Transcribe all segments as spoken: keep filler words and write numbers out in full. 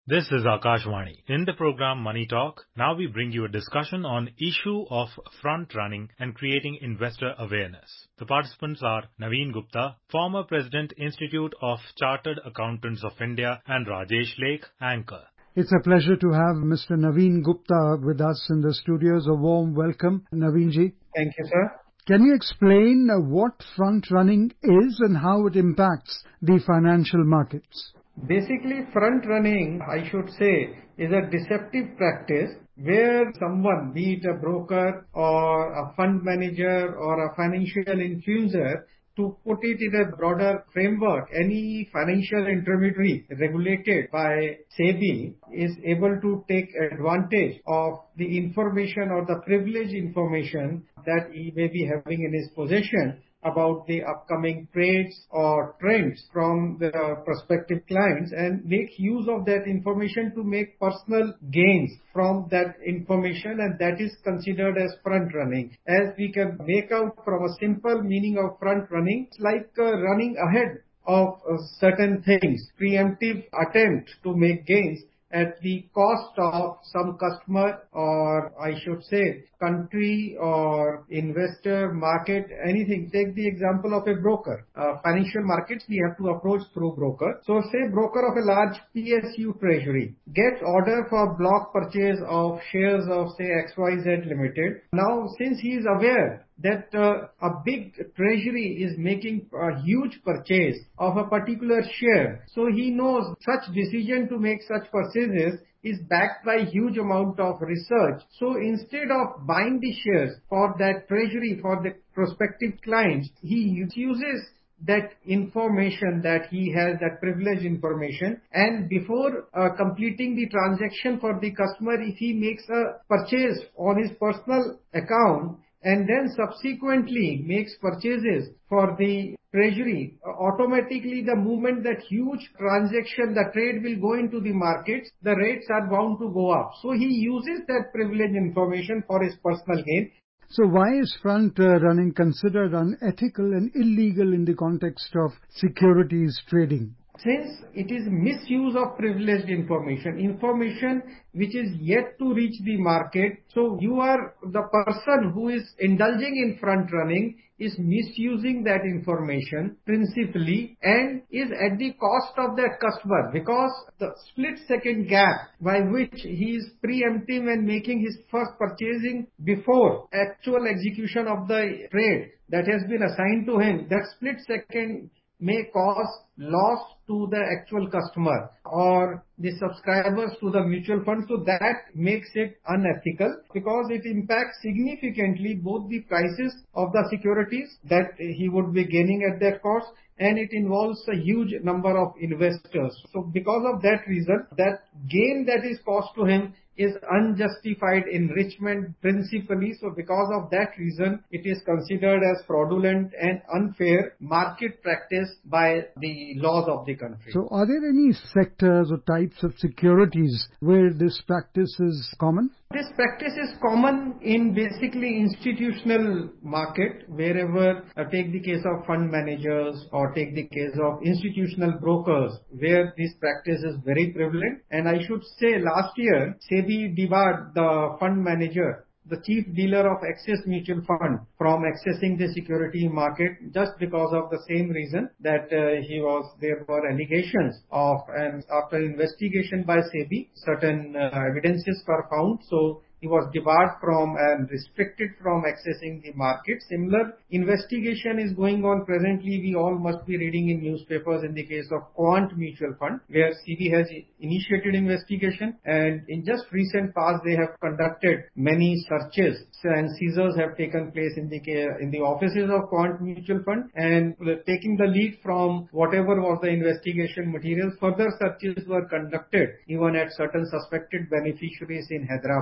This is Akashvani. In the program Money Talk, now we bring you a discussion on issue of front running and creating investor awareness. The participants are Naveen Gupta, former President, Institute of Chartered Accountants of India, and Rajesh Lake, anchor. It's a pleasure to have Mister Naveen Gupta with us in the studios. A warm welcome, Naveen ji. Thank you, sir. Can you explain uh, what front running is and how it impacts the financial markets? Basically, front running, I should say, is a deceptive practice where someone, be it a broker or a fund manager or a financial influencer, to put it in a broader framework, any financial intermediary regulated by SEBI is able to take advantage of the information or the privileged information that he may be having in his possession about the upcoming trades or trends from the prospective clients and make use of that information to make personal gains from that information, and that is considered as front running. As we can make out from a simple meaning of front running, it's like uh, running ahead of uh, certain things, preemptive attempt to make gains at the cost of some customer, or I should say country or investor, market, anything. Take the example of a broker. Uh, financial markets we have to approach through broker. So say broker of a large P S U treasury gets order for block purchase of shares of say X Y Z Limited. Now since he is aware that uh, a big treasury is making a huge purchase of a particular share, so he knows such decision to make such purchases is backed by huge amount of research. So instead of buying the shares for that treasury for the prospective clients, he uses that information that he has, that privileged information, and before uh, completing the transaction for the customer, if he makes a purchase on his personal account and then subsequently makes purchases for the treasury, automatically the moment that huge transaction, the trade will go into the markets, the rates are bound to go up. So he uses that privileged information for his personal gain. So why is front uh, running considered unethical and illegal in the context of securities trading? Since it is misuse of privileged information, information which is yet to reach the market, so you are the person who is indulging in front running is misusing that information principally and is at the cost of that customer, because the split second gap by which he is preempting and making his first purchasing before actual execution of the trade that has been assigned to him, that split second may cause loss to the actual customer or the subscribers to the mutual fund. So that makes it unethical because it impacts significantly both the prices of the securities that he would be gaining at that cost, and it involves a huge number of investors. So because of that reason, that gain that is caused to him is unjustified enrichment principally. So because of that reason, it is considered as fraudulent and unfair market practice by the laws of the country. So are there any sectors or types of securities where this practice is common? This practice is common in basically institutional market, wherever uh, take the case of fund managers or take the case of institutional brokers, where this practice is very prevalent. And I should say last year, SEBI debarred the fund manager, the chief dealer of Axis Mutual Fund, from accessing the security market just because of the same reason that uh, he was, there were allegations of, and after investigation by SEBI, certain uh, evidences were found. So he was debarred from and restricted from accessing the market. Similar investigation is going on presently. We all must be reading in newspapers in the case of Quant Mutual Fund, where SEBI has initiated investigation, and in just recent past they have conducted many searches and seizures have taken place in the in the offices of Quant Mutual Fund, and taking the lead from whatever was the investigation materials, further searches were conducted even at certain suspected beneficiaries in Hyderabad.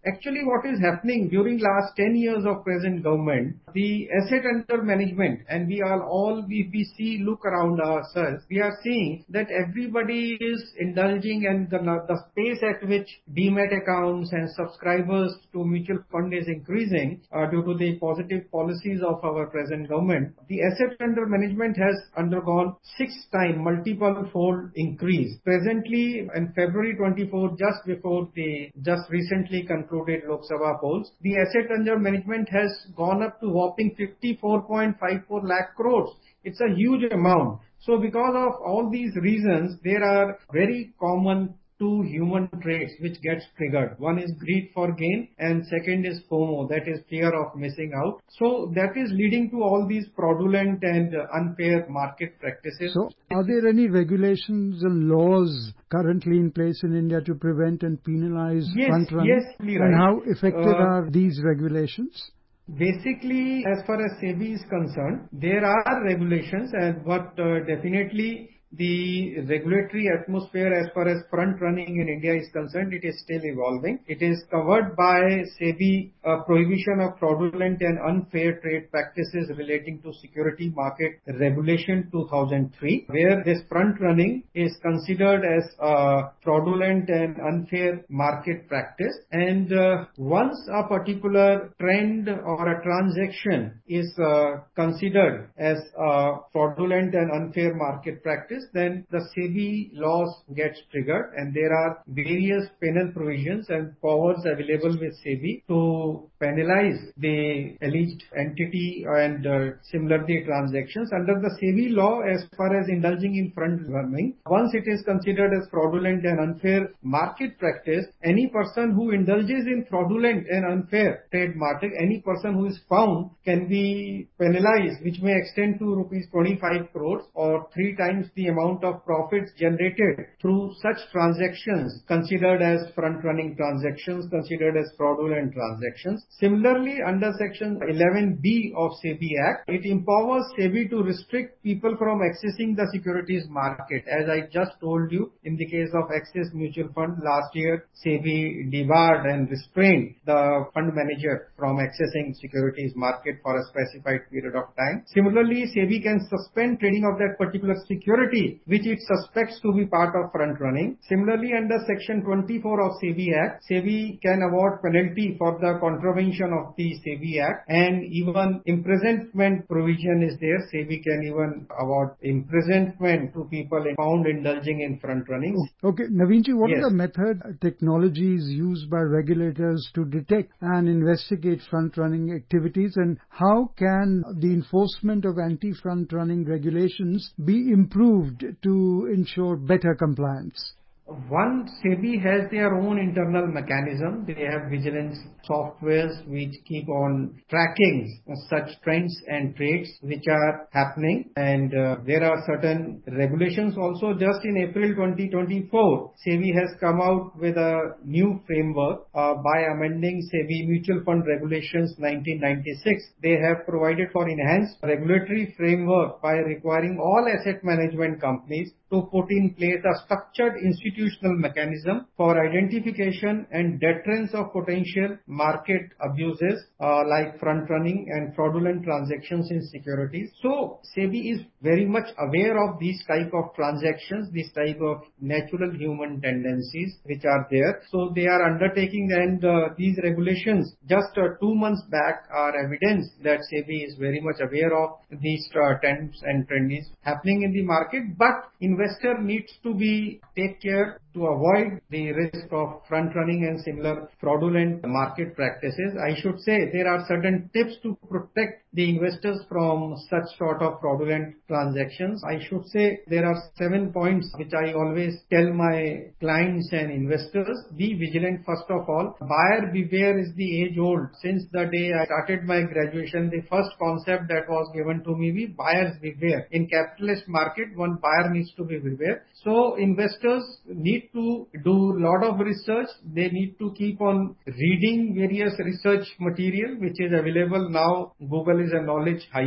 Actually, what is happening during last ten years of present government, the asset under management, and we are all, if we see, look around ourselves, we are seeing that everybody is indulging, and the, the space at which demat accounts and subscribers to mutual fund is increasing uh, due to the positive policies of our present government. The asset under management has undergone six time multiple fold increase. Presently, in February twenty-fourth, just before the just recently concluded Lok Sabha polls, the asset under management has gone up to whopping fifty-four point five four lakh crores. It's a huge amount. So because of all these reasons, there are very common two human traits which gets triggered. One is greed for gain, and second is FOMO, that is fear of missing out. So that is leading to all these fraudulent and unfair market practices. So are there any regulations and laws currently in place in India to prevent and penalize yes, front running? Yes, right. And how effective uh, are these regulations? Basically, as far as SEBI is concerned, there are regulations, and but uh, definitely the regulatory atmosphere as far as front running in India is concerned, it is still evolving. It is covered by SEBI uh, prohibition of fraudulent and unfair trade practices relating to security market regulation two thousand three, where this front running is considered as a fraudulent and unfair market practice. And uh, once a particular trend or a transaction is uh, considered as a fraudulent and unfair market practice, then the SEBI laws gets triggered, and there are various penal provisions and powers available with SEBI to penalize the alleged entity and uh, similarly transactions. Under the SEBI law, as far as indulging in front running, once it is considered as fraudulent and unfair market practice, any person who indulges in fraudulent and unfair trade market, any person who is found can be penalized, which may extend to rupees twenty-five crores or three times the amount of profits generated through such transactions considered as front-running transactions, considered as fraudulent transactions. Similarly, under Section eleven B of SEBI Act, it empowers SEBI to restrict people from accessing the securities market. As I just told you, in the case of Axis Mutual Fund, last year SEBI debarred and restrained the fund manager from accessing securities market for a specified period of time. Similarly, SEBI can suspend trading of that particular security which it suspects to be part of front running. Similarly, under Section twenty-four of SEBI Act, SEBI can award penalty for the contravention of the SEBI Act, and even imprisonment provision is there. SEBI can even award imprisonment to people found indulging in front running. Okay, Naveenji, what yes. are the method technologies used by regulators to detect and investigate front running activities, and how can the enforcement of anti-front running regulations be improved to ensure better compliance? One, SEBI has their own internal mechanism. They have vigilance softwares which keep on tracking such trends and trades which are happening. And uh, there are certain regulations also. Just in April twenty twenty-four, SEBI has come out with a new framework uh, by amending SEBI Mutual Fund Regulations nineteen ninety-six. They have provided for enhanced regulatory framework by requiring all asset management companies to put in place a structured institutional mechanism for identification and deterrence of potential market abuses uh, like front running and fraudulent transactions in securities. So SEBI is very much aware of these type of transactions, these type of natural human tendencies which are there. So they are undertaking, and uh, these regulations just uh, two months back are evidence that SEBI is very much aware of these uh, trends and trends happening in the market. But investor needs to be take care to avoid the risk of front running and similar fraudulent market practices. I should say there are certain tips to protect the investors from such sort of fraudulent transactions. I should say there are seven points which I always tell my clients and investors. Be vigilant first of all. Buyer beware is the age old. Since the day I started my graduation, the first concept that was given to me was buyers beware. In capitalist market, one buyer needs to be beware. So investors need to do a lot of research. They need to keep on reading various research material which is available now. Google is a knowledge highway.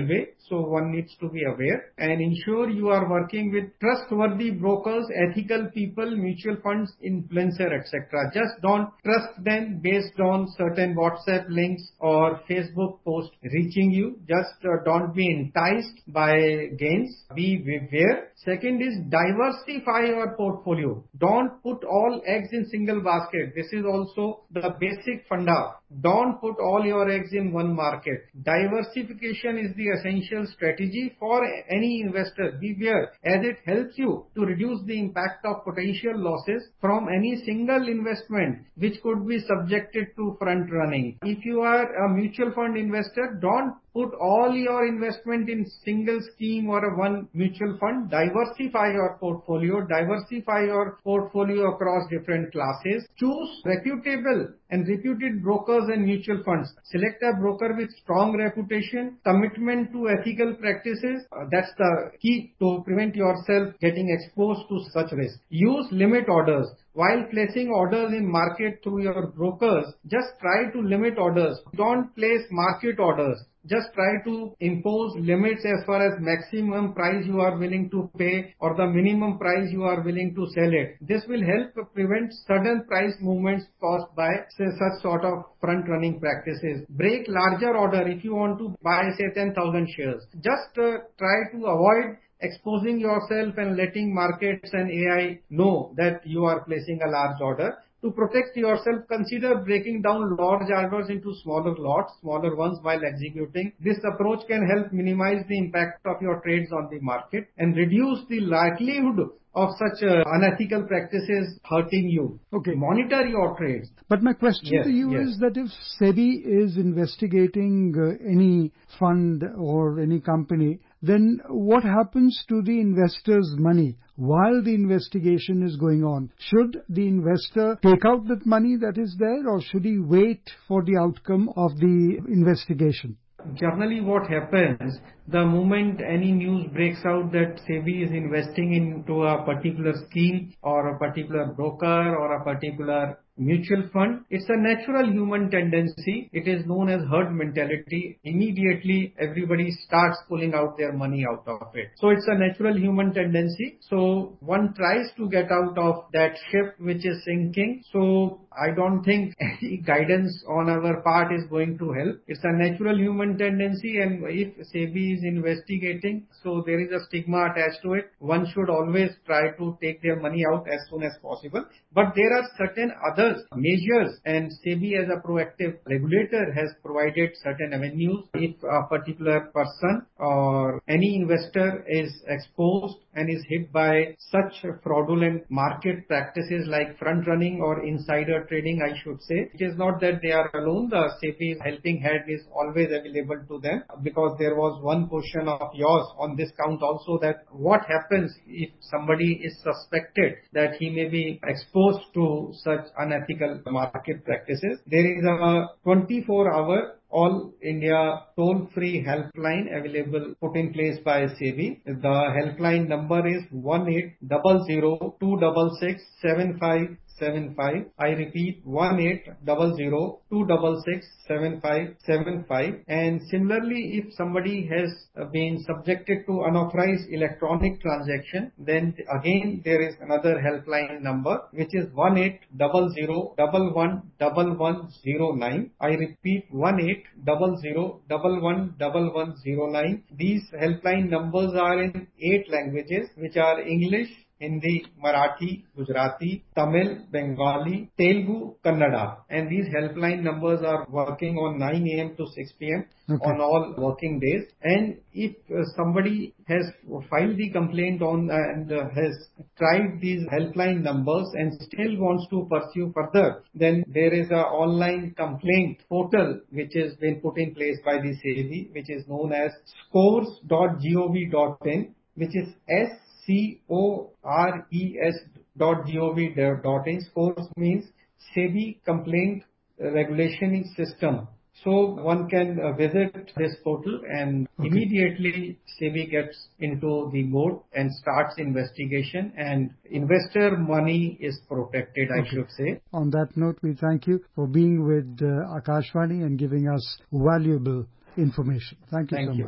So one needs to be aware and ensure you are working with trustworthy brokers, ethical people, mutual funds, influencer, et cetera. Just don't trust them based on certain WhatsApp links or Facebook posts reaching you. Just uh, don't be enticed by gains. Be aware. Second is diversify your portfolio. Don't put all eggs in single basket. This is also the basic funda. Don't put all your eggs in one market. Diversification is the essential strategy for any investor. Beware, as it helps you to reduce the impact of potential losses from any single investment which could be subjected to front running. If you are a mutual fund investor, don't put all your investment in single scheme or a one mutual fund. Diversify your portfolio. Diversify your portfolio across different classes. Choose reputable and reputed brokers and mutual funds. Select a broker with strong reputation, commitment to ethical practices. Uh, that's the key to prevent yourself getting exposed to such risk. Use limit orders. While placing orders in market through your brokers, just try to limit orders. Don't place market orders. Just try to impose limits as far as maximum price you are willing to pay or the minimum price you are willing to sell it. This will help prevent sudden price movements caused by say, such sort of front running practices. Break larger order if you want to buy say ten thousand shares. Just uh, try to avoid exposing yourself and letting markets and A I know that you are placing a large order. To protect yourself, consider breaking down large orders into smaller lots, smaller ones while executing. This approach can help minimize the impact of your trades on the market and reduce the likelihood of such uh, unethical practices hurting you. Okay. Monitor your trades. But my question yes, to you yes. is that if SEBI is investigating uh, any fund or any company, then what happens to the investor's money while the investigation is going on? Should the investor take out that money that is there, or should he wait for the outcome of the investigation? Generally what happens, the moment any news breaks out that SEBI is investing into a particular scheme or a particular broker or a particular mutual fund, it's a natural human tendency. It is known as herd mentality. Immediately everybody starts pulling out their money out of it. So it's a natural human tendency. So one tries to get out of that ship which is sinking. So I don't think any guidance on our part is going to help. It's a natural human tendency, and if SEBI is investigating, so there is a stigma attached to it. One should always try to take their money out as soon as possible. But there are certain other measures, and SEBI as a proactive regulator has provided certain avenues. If a particular person or any investor is exposed and is hit by such fraudulent market practices like front running or insider trading, I should say, it is not that they are alone. The SEBI's helping hand is always available to them, because there was one question of yours on this count also, that what happens if somebody is suspected that he may be exposed to such unethical market practices. There is a twenty-four hour All India toll-free helpline available, put in place by SEBI. The helpline number is one eight zero zero two six six seven five seven five. I repeat, one eight zero zero two six six seven five seven five. And similarly, if somebody has been subjected to unauthorized electronic transaction, then again there is another helpline number, which is one eight zero zero one one one one zero nine. I repeat, one eight zero zero one one one one zero nine. These helpline numbers are in eight languages, which are English, Hindi, Marathi, Gujarati, Tamil, Bengali, Telugu, Kannada. And these helpline numbers are working on nine a m to six p m Okay. on all working days. And if uh, somebody has filed the complaint on uh, and uh, has tried these helpline numbers and still wants to pursue further, then there is a online complaint portal which has been put in place by the SEBI, which is known as scores dot gov dot in, which is S C O R E S dot gov dot in. Scores means SEBI Complaint Regulation System. So one can uh, visit this portal, and okay. immediately SEBI gets into the mode and starts investigation, and investor money is protected, okay. I should say. On that note, we thank you for being with uh, Akashvani and giving us valuable information. Thank you thank so you. much.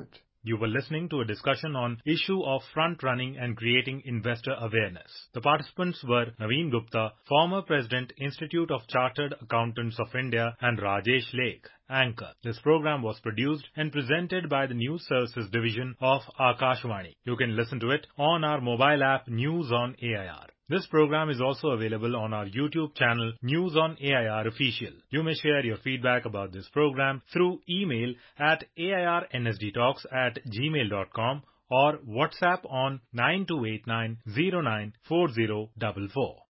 You were listening to a discussion on issue of front-running and creating investor awareness. The participants were Naveen Gupta, former President, Institute of Chartered Accountants of India, and Rajesh Lake, anchor. This program was produced and presented by the News Services Division of Akashvani. You can listen to it on our mobile app News on A I R. This program is also available on our YouTube channel News on A I R Official. You may share your feedback about this program through email at airnsdtalks at gmail dot com or WhatsApp on nine two eight nine zero nine four zero four four.